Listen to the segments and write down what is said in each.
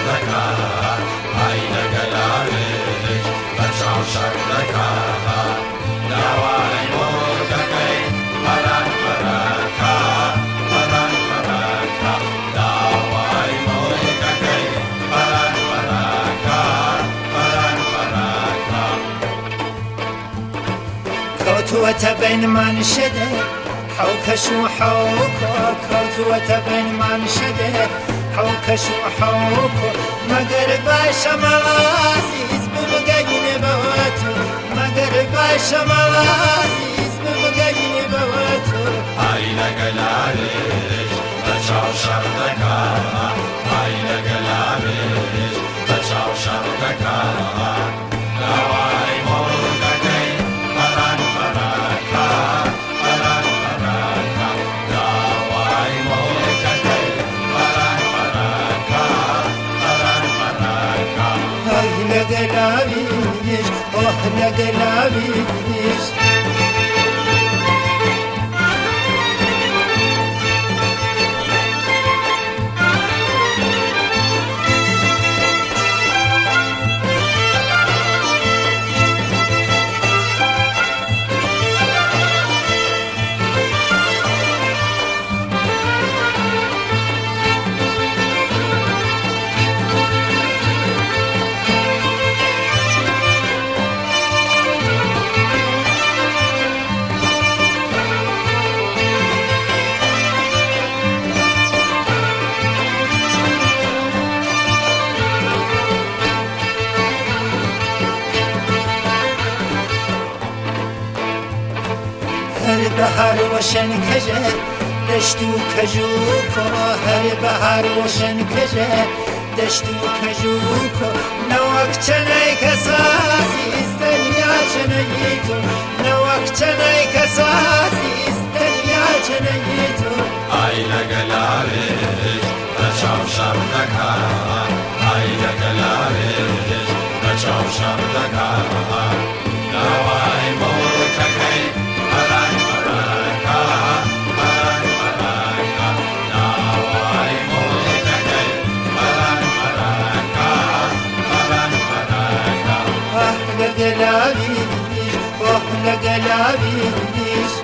دەکات ئای لەگەلاوێش بە چاوشەر دەکات داوای بۆ دەکەی پەران پەرەکە پەران پەرەکە داوای بۆ دەکەی پەران پەرەکە پەران پەرەکە کەوتووەتە بینمان شەدە حەوکەش و حەوکۆ کەوتووەتە بینمان شەدە حەوکەش و حەوکۆ مەگەر باشە مەڵازیز ببگەینێ بەوە تۆ مەگەر باشە مەڵازیز ببگەینێ بەوە تۆ ئای لەگەلاوێش بە چاوشەر دەکات ئای لەگەلاوێش بە چاوشەر دەکات داوای بۆ دەکەی پەران پەرەکە پەران پەرەکە داوای بۆ دەکەی پەران پەرەکە پەران پەرەکە ئای لەگەلاویش ئۆه لەگەلاویش هەر بەهار وەشەن کەژە دەشت و کەژووکۆ هەر بەهار وەشەن کەژە دەشت و کەژووکۆ نەوەک چەنەی کەسازیز دەنیا چەنەی تۆ نەوەک چەنەی کەسازیز دەنیا چەنەی تۆ ئای لەگەلاوێش بە چاوشەر دەکات ئای لەگەلاوێش بە چاوشەر دەکات داوای بۆ دەکەی پەران پەرەکە پەران پەرەکە داوای بۆ دەکەی پەران پەرەکە پەران پەرەکە ئاه لەگەلاویش ئۆه لەگەلاویش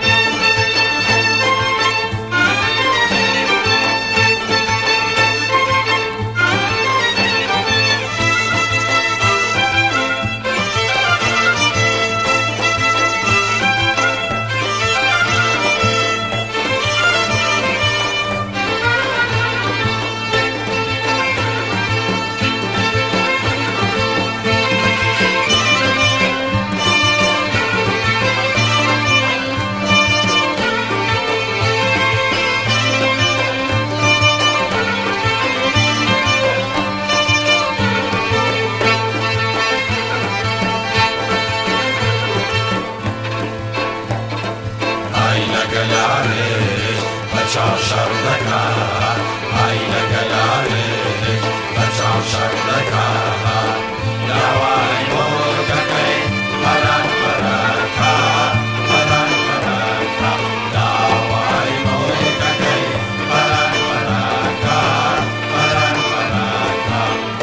ئای لەگەلاوێش بە چاوشەر دەکات ئای لەگەلاوێش بە چاوشەر دەکات داوای بۆ دەکەی پەران پەرەکە پەران پەرەکە داوای بۆ دەکەی پەران پەرەکە پەران پەرەکە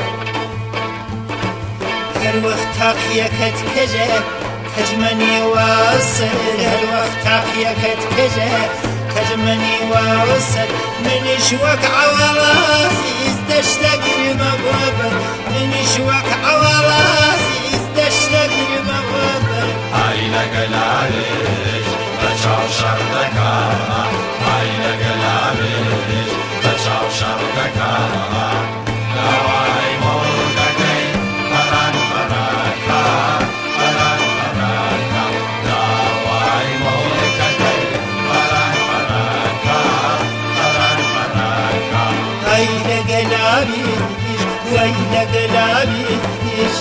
هەر وەخت تاقیەکەت کەژە کەجمەنی واسەر هەر وەخت تاقیەکەت کەژە کەجمەنی واسەر منیش وەک عەوەڵازیز دەشتە گرمە بۆ بەر منیش وەک عەوەڵازیز دەشتە گرمە بۆ بەر ئای لەگەلاوێش بە چاوشەر دەکات ئای لەگەلاوێش بە چاوشەر دەکات داوای بۆ دەکەی پەران پەرەکە پەران پەرەکە داوای بۆ دەکەی پەران پەرەکە پەران پەرەکە ئای لەگەلاویش وەی لەگەلاویش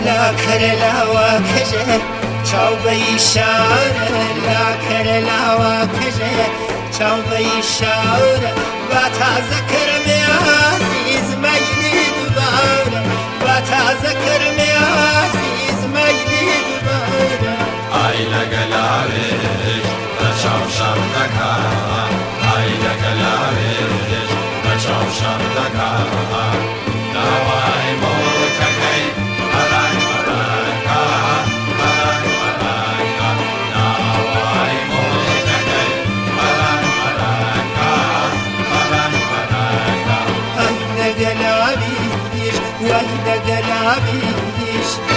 لا کرلاوا کجه چاو به اشاره لا کرلاوا کجه چاو به اشاره و تازه کرمی عزیز میلی دوباره و تازه کرمی عزیز میلی دوباره ای لگلاویش بچاو شم دکا ای لگلاویش بچاو شم دکا نوای موتکی برنگ برنگا برنگ برنگا نوای موتکی برنگ برنگا برنگ برنگا ای لگلاویش وای لگلاویش